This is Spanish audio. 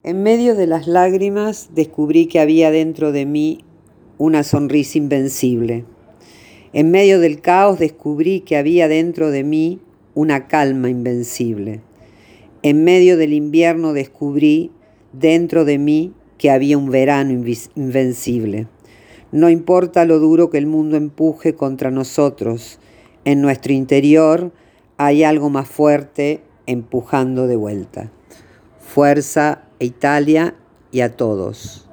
En medio de las lágrimas descubrí que había dentro de mí una sonrisa invencible. En medio del caos descubrí que había dentro de mí una calma invencible. En medio del invierno descubrí dentro de mí que había un verano invencible. No importa lo duro que el mundo empuje contra nosotros, en nuestro interior hay algo más fuerte empujando de vuelta. Fuerza a Italia y a todos.